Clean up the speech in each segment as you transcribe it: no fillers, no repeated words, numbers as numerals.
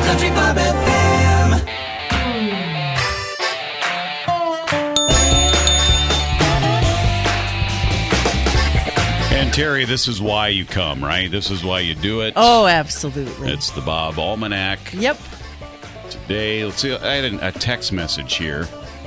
Country Bob FM. And Terry, this is why you come, right? This is why you do it. Oh, absolutely. It's the Bob Almanac. Yep. Today, let's see. I had a text message here.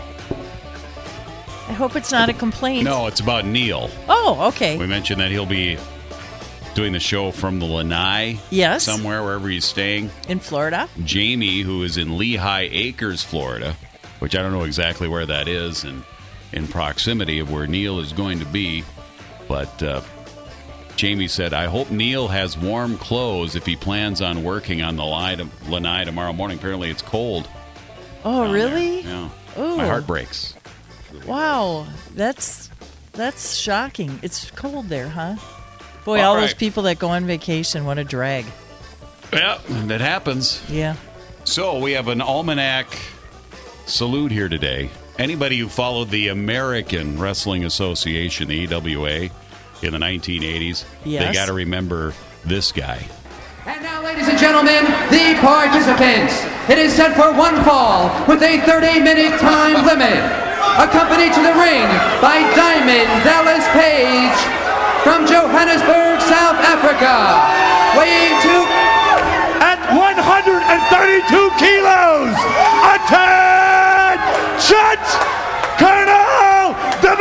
I hope it's not a complaint. No, it's about Neil. Oh, okay. We mentioned that he'll be doing the show from the Lanai. Yes. Somewhere, wherever he's staying. In Florida. Jamie, who is in Lehigh Acres, Florida, which I don't know exactly where that is, and in proximity of where Neil is going to be. But Jamie said, I hope Neil has warm clothes if he plans on working on the Lanai tomorrow morning. Apparently it's cold. Oh, really? There. Yeah. Oh. My heart breaks. Wow. That's shocking. It's cold there, huh? Boy, All all right. those people that go on vacation, what a drag. Yeah, that happens. Yeah. So we have an almanac salute here today. Anybody who followed the American Wrestling Association, the AWA, in the 1980s, Yes. they got to remember this guy. And now, ladies and gentlemen, the participants. It is set for one fall with a 30-minute time limit. Accompanied to the ring by Diamond Dallas Page from Johannesburg, South Africa. Weighing At 132 kilos, attention, Colonel De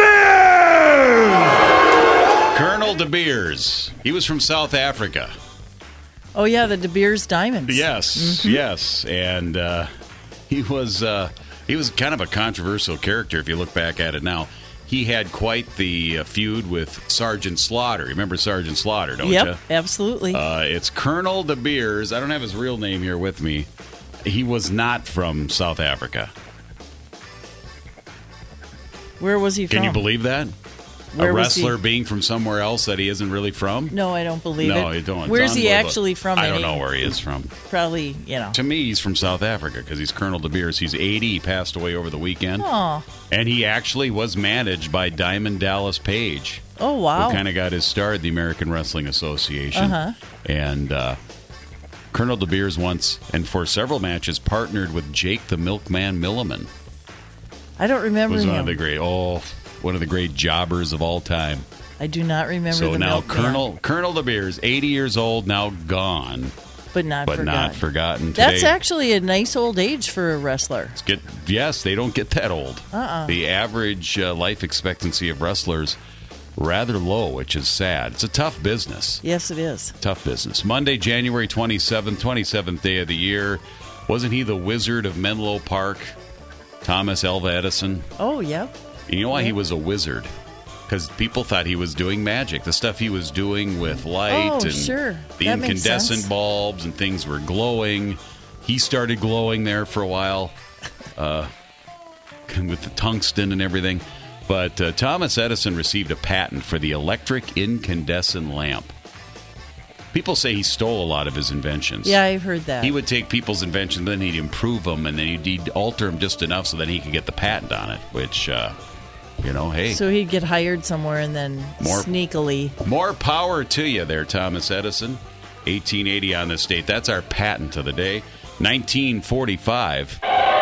Beers! Colonel De Beers. He was from South Africa. Oh, yeah, the De Beers Diamonds. Yes, yes. And he was kind of a controversial character if you look back at it now. He had quite the feud with Sergeant Slaughter. Remember Sergeant Slaughter, don't you? Yep, absolutely. It's Colonel De Beers. I don't have his real name here with me. He was not from South Africa. Where was he from? Can you believe that? Where a was he? wrestler being from somewhere else that he isn't really from? No, I don't believe it. No, you don't. It's Where's he unbelievable. actually from? I don't know where he is from. Probably, To me, he's from South Africa because he's Colonel De Beers. He's 80. He passed away over the weekend. Oh. And he actually was managed by Diamond Dallas Page. Oh, wow. Who kind of got his start at the American Wrestling Association. Uh-huh. And Colonel De Beers once, and for several matches, partnered with Jake the Milkman Milliman. I don't remember Was him. one of the great jobbers of all time. I do not remember So the now Milkman, Colonel De Beers, 80 years old, now gone, but not forgotten today. That's actually a nice old age for a wrestler. Yes, they don't get that old. Uh-uh. The average life expectancy of wrestlers rather low, which is sad. It's a tough business. Yes, it is. Tough business. Monday, January 27th day of the year. Wasn't he the Wizard of Menlo Park? Thomas Alva Edison? Oh, yep. You know why he was a wizard? Because people thought he was doing magic. The stuff he was doing with light Oh, and sure. the That makes incandescent sense. bulbs and things were glowing. He started glowing there for a while with the tungsten and everything. But Thomas Edison received a patent for the electric incandescent lamp. People say he stole a lot of his inventions. Yeah, I've heard that. He would take people's inventions, then he'd improve them, and then he'd alter them just enough so that he could get the patent on it, which, hey. So he'd get hired somewhere and then sneakily. More power to you there, Thomas Edison. 1880 on this date. That's our patent of the day. 1945.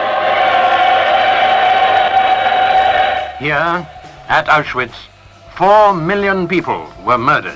Here, at Auschwitz, 4 million people were murdered.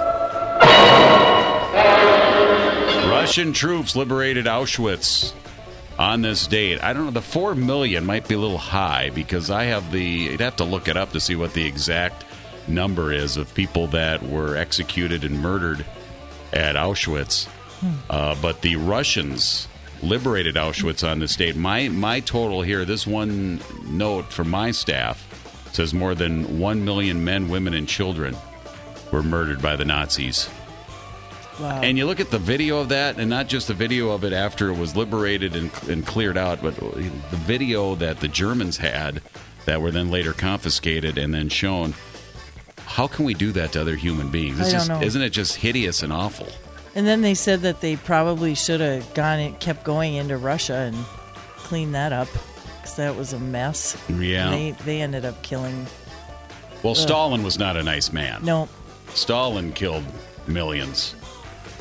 Russian troops liberated Auschwitz on this date. I don't know, the 4 million might be a little high because you'd have to look it up to see what the exact number is of people that were executed and murdered at Auschwitz. But the Russians liberated Auschwitz on this date. My total here, this one note from my staff, says more than 1 million men, women, and children were murdered by the Nazis. Wow. And you look at the video of that, and not just the video of it after it was liberated and cleared out, but the video that the Germans had that were then later confiscated and then shown. How can we do that to other human beings? I don't know. Isn't it just hideous and awful? And then they said that they probably should have kept going into Russia and cleaned that up because that was a mess. Yeah. And they ended up killing. Well, Stalin was not a nice man. No. Stalin killed millions.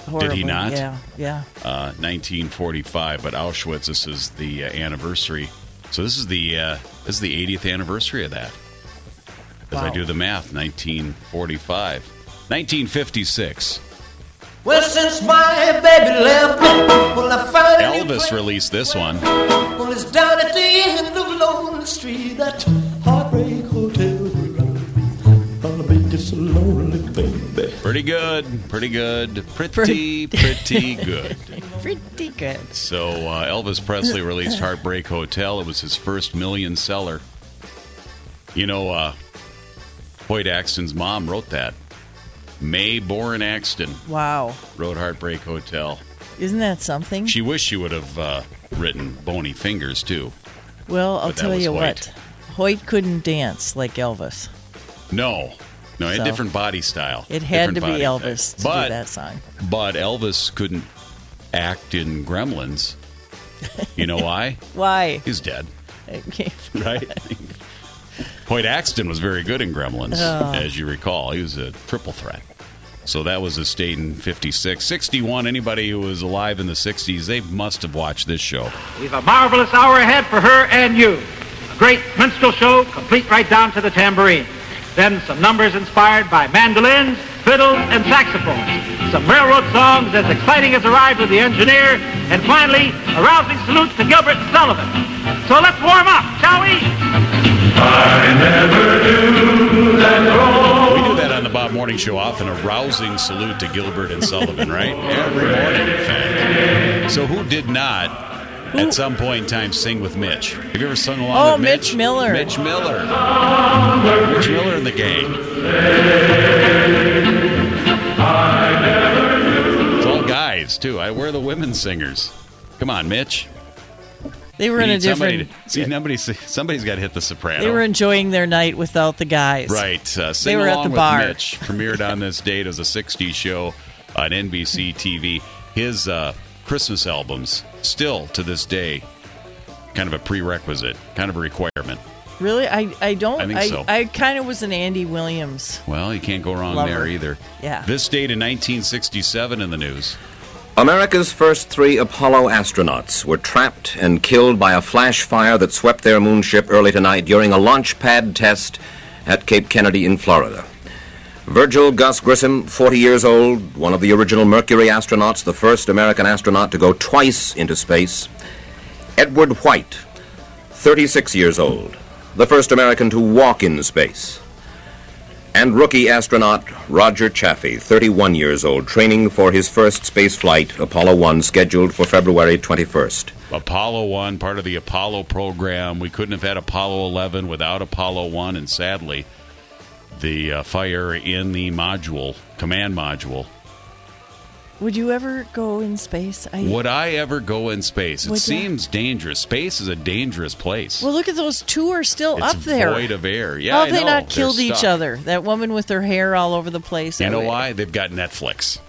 horrible. Did he not? Yeah. 1945, but Auschwitz. This is the anniversary. So this is the 80th anniversary of that. As I Wow. do the math, 1945, 1956. Well, since my baby left me, well, I found a new Elvis place. released this one. Well, it's down at the end of Lonely Street, that Heartbreak Hotel. I'll be just a lonely baby. Pretty good, pretty good, pretty good. Pretty good. So Elvis Presley released Heartbreak Hotel. It was his first million seller. You know, Hoyt Axton's mom wrote that. May Boren Axton Wow. wrote Heartbreak Hotel. Isn't that something? She wished she would have written Bony Fingers, too. Well, I'll But that tell was you Hoyt. what. Hoyt couldn't dance like Elvis. No, he had So, different body style. It had to Different be body. Elvis to But- do that song. But Elvis couldn't act in Gremlins. You know why? Why? He's dead, Okay. right? Hoyt Axton was very good in Gremlins, Oh. as you recall. He was a triple threat. So that was his state in 56. 61, anybody who was alive in the 60s, they must have watched this show. We've a marvelous hour ahead for her and you. A great minstrel show, complete right down to the tambourine. Then some numbers inspired by mandolins, fiddles, and saxophones. Some railroad songs as exciting as A Ride with the Engineer. And finally, a rousing salute to Gilbert and Sullivan. So let's warm up, shall we? We do that on the Bob Morning Show often, a rousing salute to Gilbert and Sullivan, right? Every morning, in fact. So who did not, at some point in time, sing with Mitch? Have you ever sung along Oh, with Mitch? Mitch Miller. Mitch Miller. Mitch Miller and the gang. It's all guys, too. Where are the women singers? Come on, Mitch. They were We in a need somebody different. somebody's got to hit the soprano. They were enjoying their night without the guys. Right. Sing They were at Along the with bar. Mitch premiered on this date as a 60s show on NBC TV. His Christmas albums, still to this day, kind of a prerequisite, kind of a requirement. Really? I don't. I think so. I kind of was an Andy Williams. Well, you can't go wrong Lover. there either. Yeah. This date in 1967 in the news. America's first 3 Apollo astronauts were trapped and killed by a flash fire that swept their moonship early tonight during a launch pad test at Cape Kennedy in Florida. Virgil Gus Grissom, 40 years old, one of the original Mercury astronauts, the first American astronaut to go twice into space. Edward White, 36 years old, the first American to walk in space. And rookie astronaut Roger Chaffee, 31 years old, training for his first space flight, Apollo 1, scheduled for February 21st. Apollo 1, part of the Apollo program. We couldn't have had Apollo 11 without Apollo 1, and sadly, the fire in the module, command module. Would you ever go in space? Would I ever go in space? It Would ya? seems dangerous. Space is a dangerous place. Well, look at those 2 are still It's up there. void of air. Yeah, How I have they know. not They're killed each stuck. other? That woman with her hair all over the place. You know why? They've got Netflix.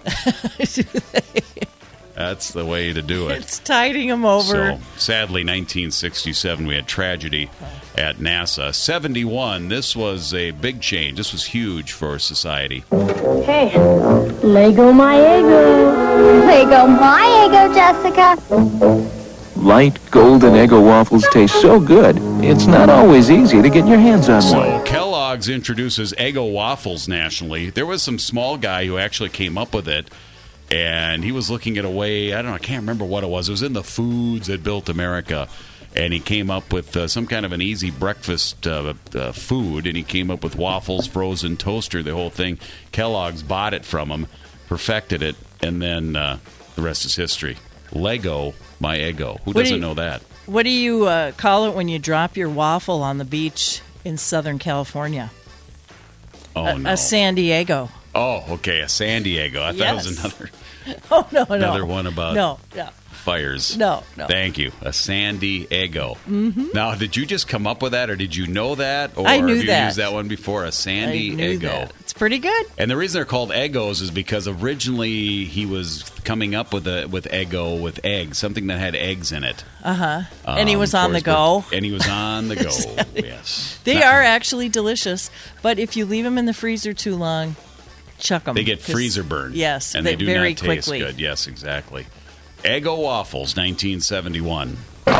That's the way to do it. It's tiding them over. So, sadly, 1967, we had tragedy at NASA. 71, this was a big change. This was huge for society. Hey, Lego my ego. Lego my ego, Jessica. Light golden Eggo waffles taste so good, it's not always easy to get your hands on So, one. Kellogg's introduces Eggo waffles nationally. There was some small guy who actually came up with it, and he was looking at a way, I don't know, I can't remember what it was. It was in the foods that built America. And he came up with some kind of an easy breakfast food, and he came up with waffles, frozen toaster, the whole thing. Kellogg's bought it from him, perfected it, and then the rest is history. Lego my Eggo. Who doesn't know that? What do you call it when you drop your waffle on the beach in Southern California? Oh, no. A San Diego. Oh, okay, a San Diego. I thought it was Yes. another Oh, no. another one about No. fires. No. Thank you. A San Diego. Mm-hmm. Now, did you just come up with that, or did you know that? Or I knew have you that. used that one before? A San I knew Diego. that. It's pretty good. And the reason they're called Eggos is because originally he was coming up with Eggo with eggs, something that had eggs in it. And he was for on the his go. And he was on the go. Yes. They Not- are actually delicious, but if you leave them in the freezer too long, chuck them. They get freezer burned. Yes, and they do very not taste quickly. good. Yes, exactly. Eggo waffles, 1971. 1, 2, 3, 4,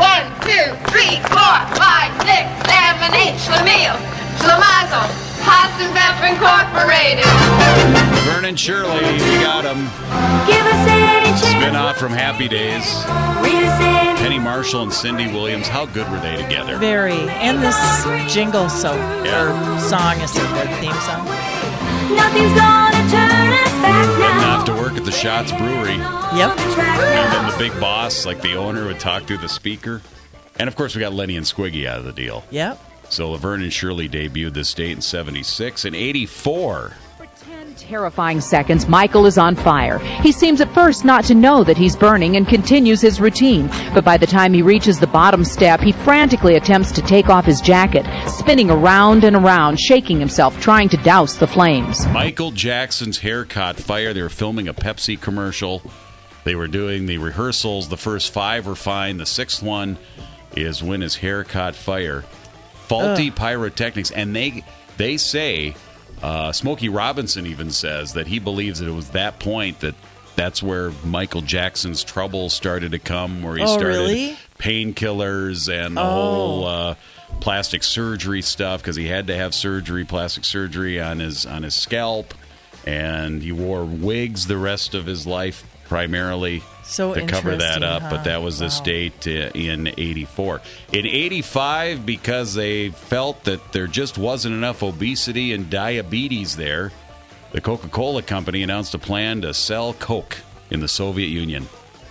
5, 6, 7, 8, Schlemiel, Schlemazel, Haas and Beff Incorporated. Vernon Shirley, we got them. Give us any chance. Spin-off from Happy Days. Penny Marshall and Cindy Williams. How good were they together? Very. And this jingle or song is a good theme song. Nothing's gonna turn us back now. Enough to work at the Schatz Brewery. Yep. And then the big boss, like the owner, would talk through the speaker. And, of course, we got Lenny and Squiggy out of the deal. Yep. So Laverne and Shirley debuted this date in 76. In 84... Terrifying seconds, Michael is on fire. He seems at first not to know that he's burning and continues his routine. But by the time he reaches the bottom step, he frantically attempts to take off his jacket, spinning around and around, shaking himself, trying to douse the flames. Michael Jackson's hair caught fire. They were filming a Pepsi commercial. They were doing the rehearsals. The first 5 were fine. The 6th one is when his hair caught fire. Faulty pyrotechnics. And they say... Smokey Robinson even says that he believes that it was that point that's where Michael Jackson's trouble started to come, where he started painkillers and the whole plastic surgery stuff, because he had to have plastic surgery on his scalp, and he wore wigs the rest of his life primarily to cover that up. But that was this date in 84. In 85, because they felt that there just wasn't enough obesity and diabetes there, the Coca-Cola Company announced a plan to sell Coke in the Soviet Union.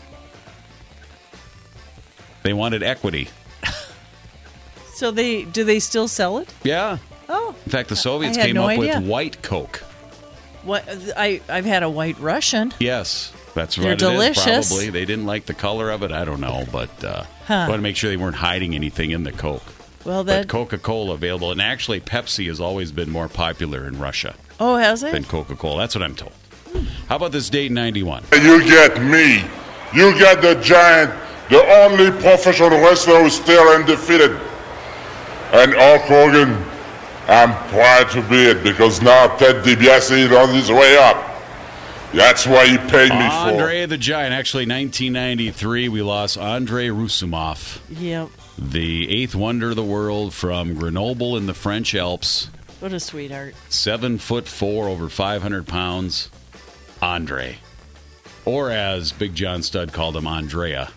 They wanted equity. So do they still sell it? Yeah. Oh. In fact, the Soviets came up with white Coke. What I've had a White Russian. Yes. That's They're what delicious. it is, probably. They didn't like the color of it. I don't know, but wanted to make sure they weren't hiding anything in the Coke. Well, but Coca-Cola available, and actually Pepsi has always been more popular in Russia. Oh, has it? Than Coca-Cola. That's what I'm told. How about this date in 91? You get me. You get the Giant, the only professional wrestler who's still undefeated. And Hulk Hogan, I'm proud to be it, because now Ted DiBiase is on his way up. That's why he paid me for. Andre the Giant. Actually, 1993, we lost Andre Rusumov. Yep. The 8th wonder of the world from Grenoble in the French Alps. What a sweetheart. 7'4", over 500 pounds. Andre. Or as Big John Studd called him, Andre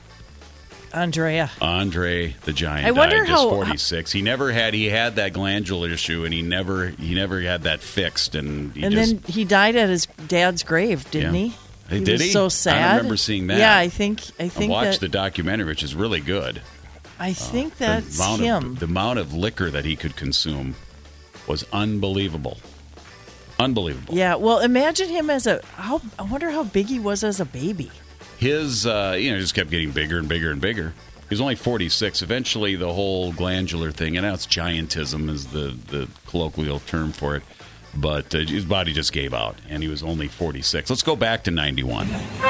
the Giant. I wonder died just how 46. He had that glandular issue, and he never had that fixed, and then he died at his dad's grave, didn't he? Did he? Was so sad. I remember seeing that. Yeah, I think I watched the documentary, which is really good. I think that's him. The amount of liquor that he could consume was unbelievable. Unbelievable. Yeah. Well, imagine him I wonder how big he was as a baby. His, just kept getting bigger and bigger and bigger. He was only 46. Eventually, the whole glandular thing, and now it's giantism is the colloquial term for it, but his body just gave out, and he was only 46. Let's go back to 91.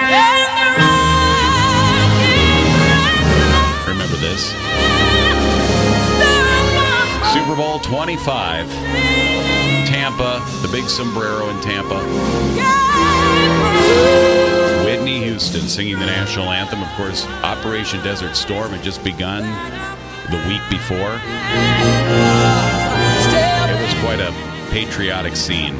Remember this? Super Bowl 25. Tampa, the big sombrero in Tampa. Whitney Houston singing the national anthem. Of course, Operation Desert Storm had just begun the week before. It was quite a patriotic scene.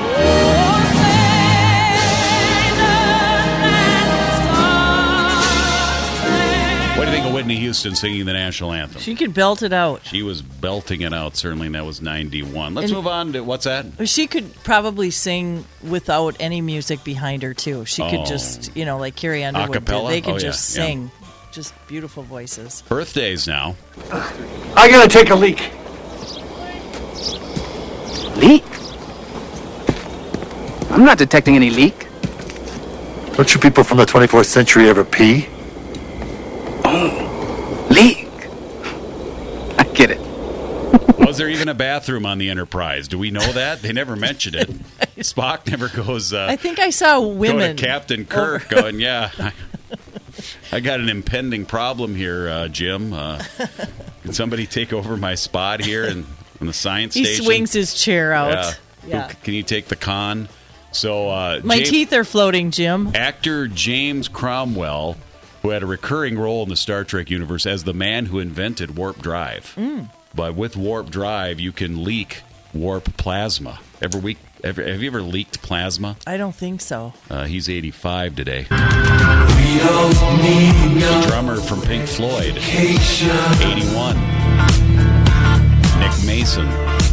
What do you think of Whitney Houston singing the national anthem? She could belt it out. She was belting it out, certainly, and that was 91. Let's move on to, what's that? She could probably sing without any music behind her, too. She could just, like Carrie Underwood acapella? did. They could just sing. Yeah. Just beautiful voices. Birthdays now. I gotta take a leak. Leak? I'm not detecting any leak. Don't you people from the 24th century ever pee? Oh, leak. I get it. Was there even a bathroom on the Enterprise? Do we know that? They never mentioned it. Spock never goes... I think I saw women... Go to Captain Kirk going, I got an impending problem here, Jim. Can somebody take over my spot here in the science station? He swings his chair out. Yeah. Can you take the con? So My teeth are floating, Jim. Actor James Cromwell, who had a recurring role in the Star Trek universe as the man who invented warp drive. But with warp drive, you can leak warp plasma. Have you ever leaked plasma? I don't think so. He's 85 today. The drummer from Pink Floyd, 81. Nick Mason.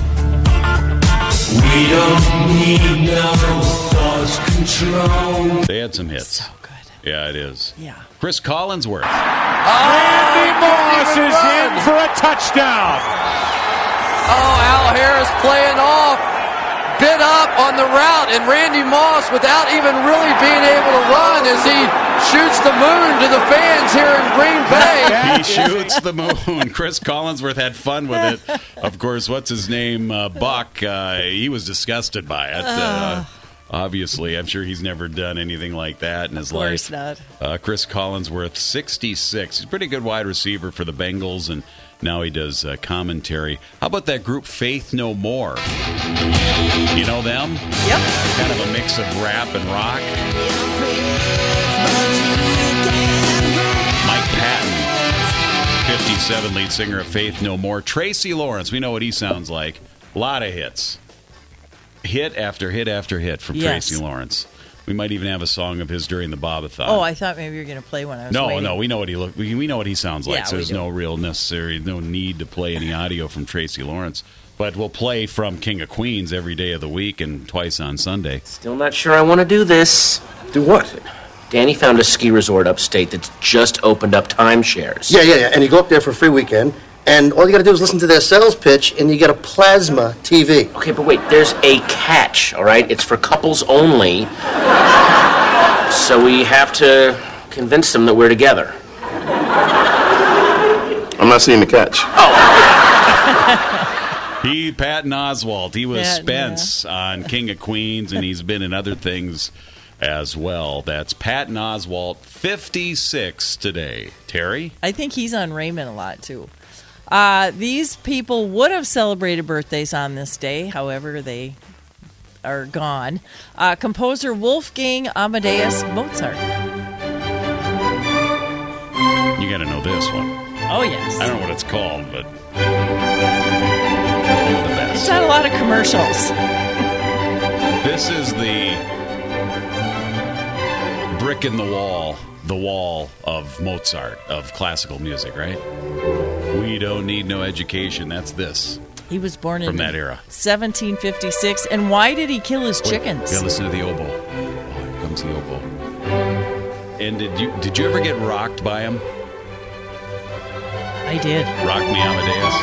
We don't need no thought control. They had some hits. So good. Yeah, it is. Yeah. Chris Collinsworth. Randy Moss is in for a touchdown. Oh, Al Harris playing off. Bit up on the route, and Randy Moss, without even really being able to run, as he shoots the moon to the fans here in Green Bay. He shoots the moon. Chris Collinsworth had fun with it. Of course, what's his name? Buck. He was disgusted by it. Obviously, I'm sure he's never done anything like that in his life. Of course not. Chris Collinsworth, 66. He's a pretty good wide receiver for the Bengals, and now he does commentary. How about that group Faith No More? You know them? Yep. Kind of a mix of rap and rock. Mike Patton, 57, lead singer of Faith No More. Tracy Lawrence, we know what he sounds like. A lot of hits. Hit after hit after hit from Tracy Lawrence. We might even have a song of his during the Bobathon. Oh, I thought maybe you were going to play one. No, we know what we know what he sounds like. Yeah, so there's no need to play any audio from Tracy Lawrence. But we'll play from King of Queens every day of the week and twice on Sunday. Still not sure I want to do this. Do what? Danny found a ski resort upstate that's just opened up timeshares. Yeah. And you go up there for a free weekend, and all you got to do is listen to their sales pitch, and you get a plasma TV. Okay, but wait, there's a catch, all right? It's for couples only. So we have to convince them that we're together. I'm not seeing the catch. Patton Oswalt. He was Spence on King of Queens, and he's been in other things as well. That's Patton Oswalt, 56 today. Terry? I think he's on Raymond a lot, too. These people would have celebrated birthdays on this day. However, they are gone. Composer Wolfgang Amadeus Mozart. You got to know this one. Oh, yes. I don't know what it's called, but one of the best. It's not a lot of commercials. This is the brick in the wall of Mozart, of classical music, right? We don't need no education. That's this. He was born from in that era, 1756. And why did he kill his chickens? Yeah, listen to the oboe. Oh, here comes the oboe. And did you ever get rocked by him? I did. Rock Me Amadeus.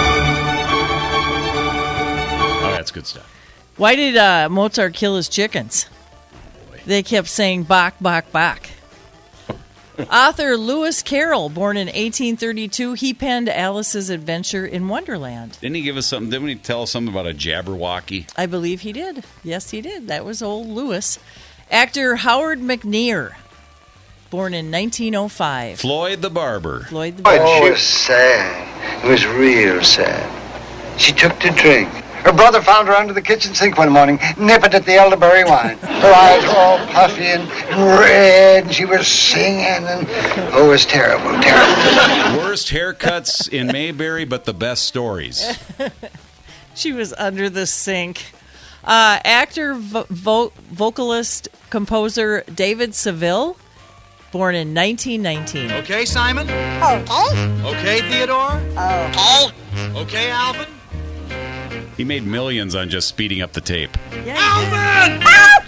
Oh, that's good stuff. Why did Mozart kill his chickens? They kept saying "bach, bach, bach." Author Lewis Carroll, born in 1832, he penned Alice's Adventure in Wonderland. Didn't he give us something? Didn't he tell us something about a Jabberwocky? I believe he did. Yes, he did. That was old Lewis. Actor Howard McNear, born in 1905. Floyd the Barber. Floyd the Barber. Oh, it was sad. It was real sad. She took to drink. Her brother found her under the kitchen sink one morning, nipping at the elderberry wine. Her eyes were all puffy and red, and she was singing, and oh, it was terrible, terrible. Worst haircuts in Mayberry, but the best stories. She was under the sink. Actor, vocalist, composer David Seville, born in 1919. Okay, Simon? Okay. Okay, Theodore? Okay. Okay, Alvin? He made millions on just speeding up the tape. Yeah, Alvin!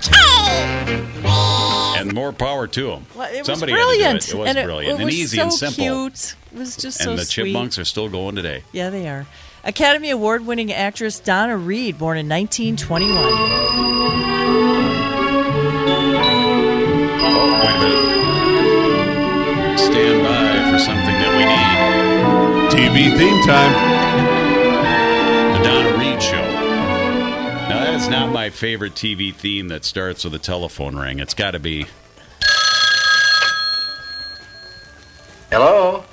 Okay. And more power to him. Well, it Somebody was brilliant. Had to do it. It was brilliant. It and was easy so and simple. Cute. It was just so sweet. And the Chipmunks are still going today. Yeah, they are. Academy Award-winning actress Donna Reed, born in 1921. Oh, wait a minute. Stand by for something that we need. TV theme time. The Donna Reed Show. Now, that is not my favorite TV theme that starts with a telephone ring. It's got to be... Hello?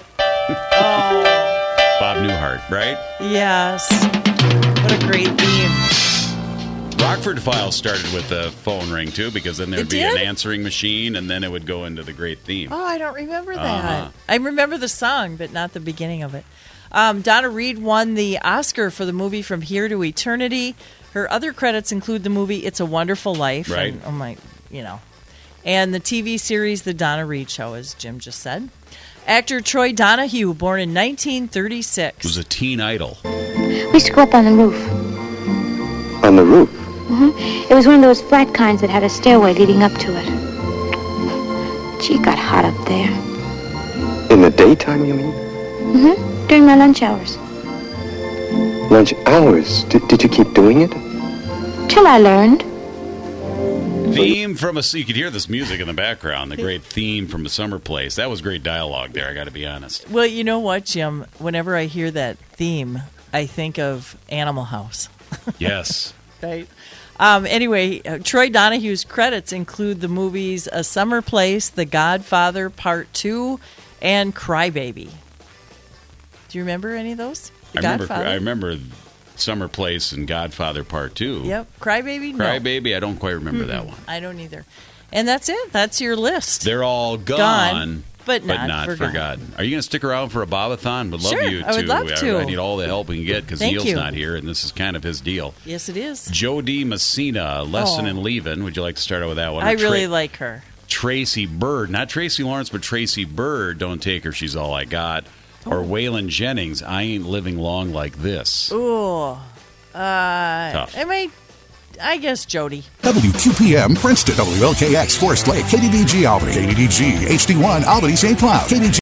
Bob Newhart, right? Yes. What a great theme. Rockford Files started with the phone ring, too, because then there would be an answering machine, and then it would go into the great theme. Oh, I don't remember that. I remember the song, but not the beginning of it. Donna Reed won the Oscar for the movie From Here to Eternity. Her other credits include the movie It's a Wonderful Life. Right. And, and the TV series The Donna Reed Show, as Jim just said. Actor Troy Donahue, born in 1936. Was a teen idol. We used to go up on the roof. On the roof? It was one of those flat kinds that had a stairway leading up to it. Gee, it got hot up there. In the daytime, you mean? During my lunch hours. Lunch hours? Did you keep doing it? Till I learned. Theme from you could hear this music in the background, the great theme from A Summer Place. That was great dialogue there, I got to be honest. Well, you know what, Jim? Whenever I hear that theme, I think of Animal House. Yes. Right. Anyway, Troy Donahue's credits include the movies A Summer Place, The Godfather Part 2, and Crybaby. Do you remember any of those? I remember Summer Place and Godfather Part 2. Yep. Crybaby? No. Crybaby, I don't quite remember that one. I don't either. And that's it. That's your list. They're all gone. But not forgotten. Are you going to stick around for a Bobathon? Would love Sure, you to. I would love to. I need all the help we can get because Thank Neil's you. not here, and this is kind of his deal. Yes, it is. Jody Messina, Lesson in Leaving. Would you like to start out with that one? I really like her. Tracy Bird, not Tracy Lawrence, but Tracy Bird. Don't take her. She's all I got. Or Waylon Jennings. I ain't living long like this. Ooh. Tough. I guess Jody. WQPM, Princeton, WLKX, Forest Lake, KDDG Albany, KDDG, HD1, Albany, St. Cloud, KDG.